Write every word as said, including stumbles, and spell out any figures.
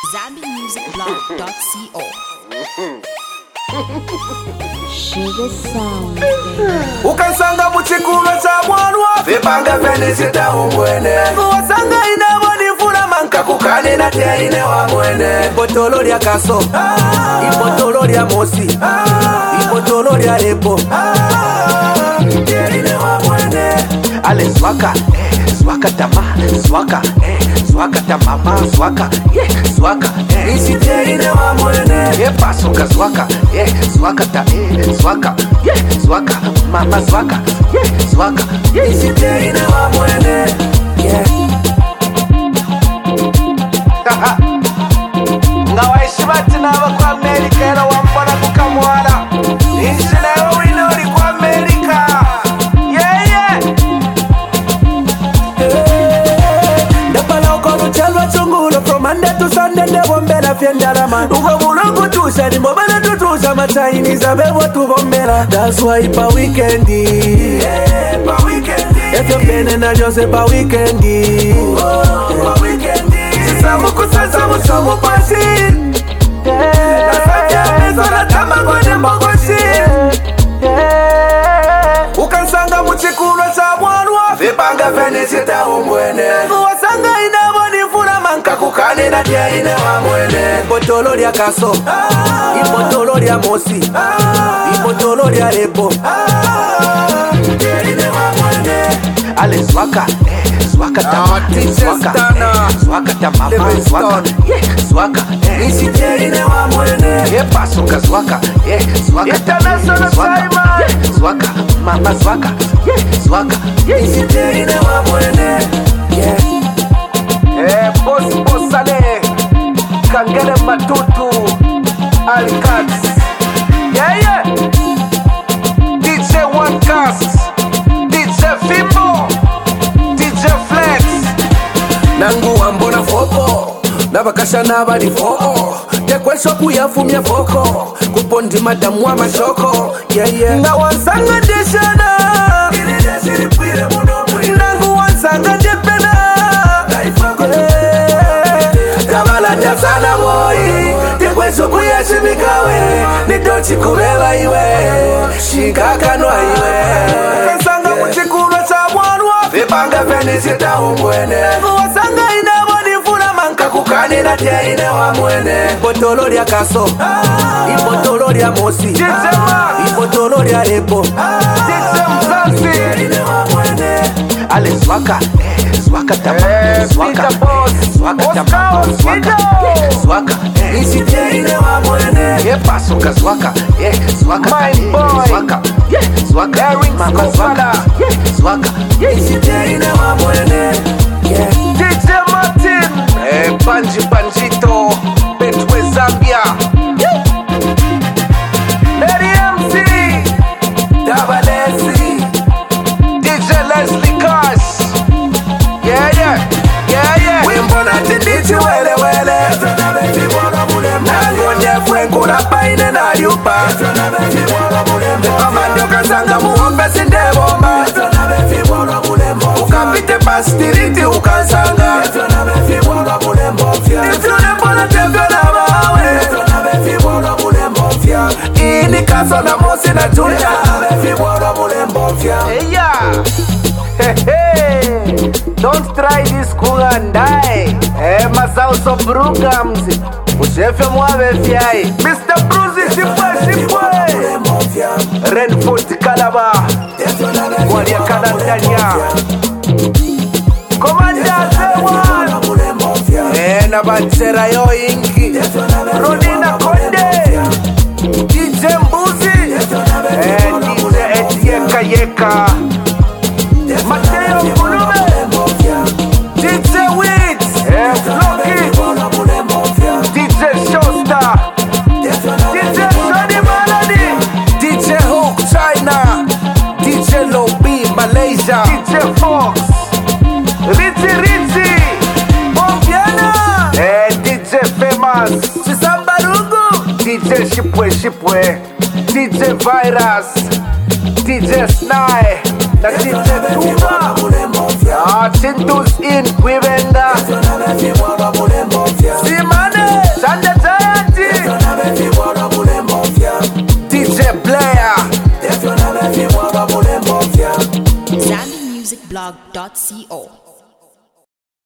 zambi music blog dot co. Sugar sound. Ukansanga muchikulo cha mwanwa vipanga fenisita umwene Uwasanga inabo nifuna manka kukane na tia ine wa mwene Ibotolo lya kaso Ibotolo lya mosi Ibotolo lya lepo Tia ine wa mwene Ale swaka, eh, swaka tama Swaka, eh, swaka tamama Swaka, yeah, swaka, eh Isi tia ine wa mwene Ye pasuka swaka, yeah, swaka ta, eh Swaka, yeah, swaka, mama swaka, yeah, swaka, yeah Isi tia ine wa mwene, yeah Ngawaishi bati naba kwa Amerika Ela wambona kukamwala Ishi nayo winori kwa Amerika Yeah, yeah Ndapala ukono chelwa chungulo From Monday to Sunday Ndebombela fiendala man Ugo mulungu tusha Nimbobele tutusha Chinese abebo tubombela That's why pa weekendi Yeah, pa weekendi Efyo pene na jose pa weekendi Oh, pa weekendi Samu kusasa musomu pasi Yeah Nasanya mezo na tama kwenye mbogoshi Yeah Ukansanga muchikulo cha mwanwa Vipanga fenisita umwene Uwasanga inabo nifuna manka kukane na tia ine wa mwene Ibotolo lya kaso Ibotolo lya mosi Ibotolo lya lepo Tia ine wa mwene Ale swaka, eh, swaka tama Swaka, eh, swaka tamama Swaka, yeah, swaka, eh Isi tia ine wa mwene Ye pasuka swaka, yeah, swaka tama Swaka, yeah, swaka, mama swaka, yeah, swaka, yeah Isi tia ine wa mwene, yeah Eh, boss, boss ale Kangele matutu Alikats Yeah, yeah D J One Cast D J Fimbo D J Flex Nangu ambona fopo Nabakasha nabali fopo Tekwesho kuyafumya foko Kupondi madamu wa mashoko Yeah, yeah Nga wansanga deshana Nangu wansanga depena Kabala jasana moi Tekwesho kuyashimikawe Nidochi kubeba iwe Shikakanwa iwe Kansanga muchikulo cha mwanwa Vipanga fenisita umwene Uwasanga inabo nifuna manka kukane na tia ine wa mwene Ibotolo lya kaso Ibotolo lya mosi Ibotolo lya lepo Tia ine wa mwene Ale swaka, eh, swaka tama Swaka, eh, swaka tama Swaka, yeah, swaka, eh Isi tia ine wa mwene Ye pasuka swaka, yeah, swaka ta, eh Swaka, yeah, swaka, mama swaka, yeah, swaka, yeah Isi tia ine wa mwene, yeah D J Martin, eh, Panji Panjito Betwe Zambia, yeah Mary M C Dabalesi D J Leslie Cash Yeah, yeah, yeah, yeah Wimbona tindichi wele wele Nangonye fwengu na paine na yupa Amandio kasanga muombe sindebomba Ukapite pastiriti ukansanga Nitunembola tevyo na mawe Ini kaso na mosi na julia Hey, yeah Hey, hey, don't try this cool and die. Eh, masauso brugams. Uchefe mwabe fiai. Mister Bruzy, shipwe, shipwe. Renfort Kalaba. Walia Kalandania. Komanda Zewan. Eh, na bachera yo inki. Rodina Konde. D J Mbuzi. Eh, D J Etieka Yeka. Mateo Kulube D J Wits eh, Flocky D J Showstar D J Shoni Melody D J Hook China D J Lobby Malaysia D J Fox Ritzy Ritzy Bombiana eh, D J Famous Chisambarugu D J Shipwe Shipwe D J Virus D J Snai na D J Tuba Ah, Tintus in Kwivenda Simane musicblog dot co.